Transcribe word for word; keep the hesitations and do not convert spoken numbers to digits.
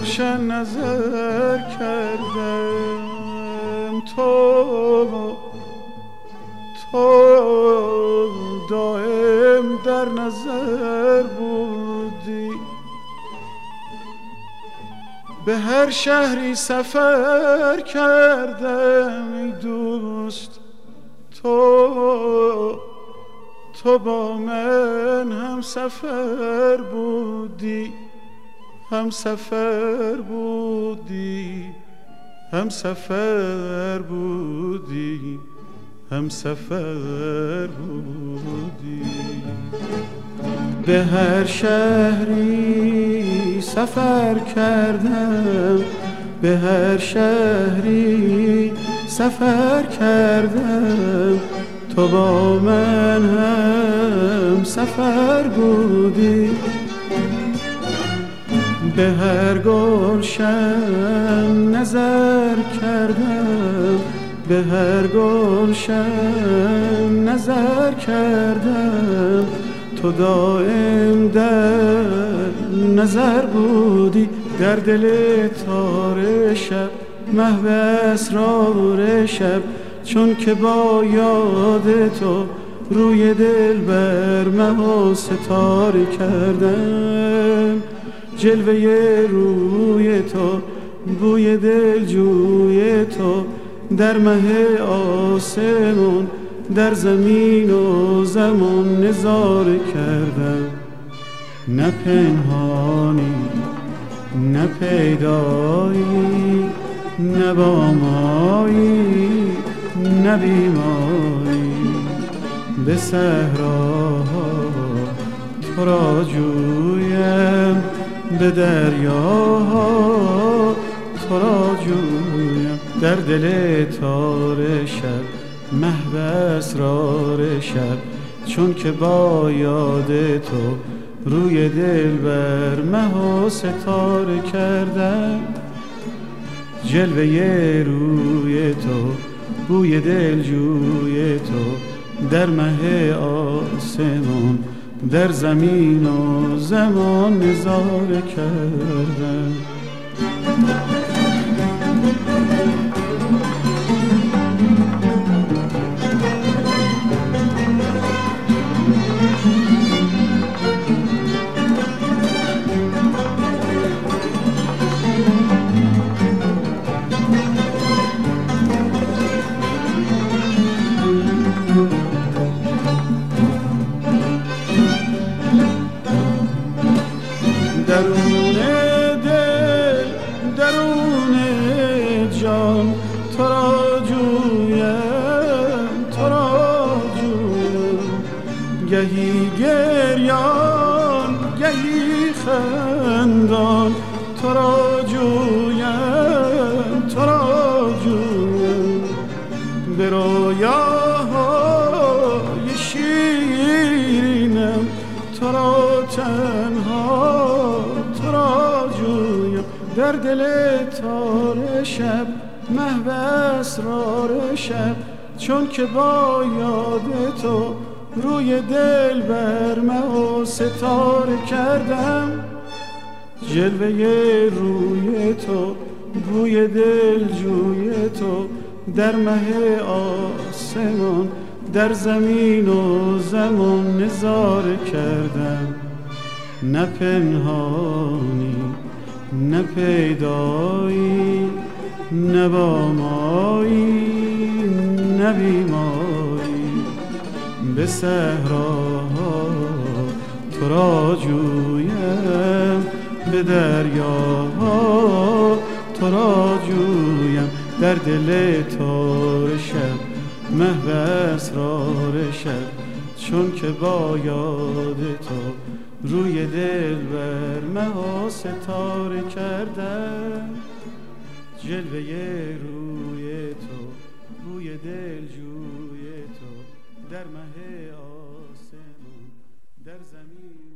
گلشن نظر کردم، تو تو دائم در نظر بودی. به هر شهری سفر کردم ای دوست، تو تو با من هم سفر بودی، هم سفر بودی، هم سفر بودی، هم سفر بودی. به هر شهری سفر کردم، به هر شهری سفر کردم، تو با من هم سفر بودی. به هر گلشن نظر کردم، به هر گلشن نظر کردم، تو دائم در نظر بودی. در دل تار شب محو اسرار شب، چون که با یاد تو روی دل بر مه و ستاره کردم. جلوه روی تو، بوی دل جوی تو، در مه آسمون، در زمین و زمان نظاره کردم. نه پنهانی نه پیدایی، نه با مایی نه بیماری. به صحراها تو را جویم، به دریاها تو را جویم. در دل تار شب محو اسرار شب، چون که با یاد تو روی دل بر مه و ستاره کردم. جلوه روی تو، بوی دل جوی تو، در مه آسمان، در زمین و زمان نظاره کردم. درون دل، درون جان، تو را جویم، تو را جویم. گهی گریان گهی خندان، تو را جویم، تو را جویم. به رویاهای شیرینم، تو را تنها تو را جویم. در دل تار شب محو اسرار شب، چون که با یاد تو روی دل بر مه و ستاره کردم. جلوه روی تو، بوی دل جوی تو، در مه آسمان، در زمین و زمان نظاره کردم. نه پنهانی نه پیدایی، نه با مایی نه بیماری. به صحراها تو را جویم، به دریاها تو را جویم. در دل تار شب محو اسرار شب، چون که با یاد تو روی دل بر مه و ستاره کردم. جلوه روی تو، بوی دل جوی تو، در مه آسمان، در زمین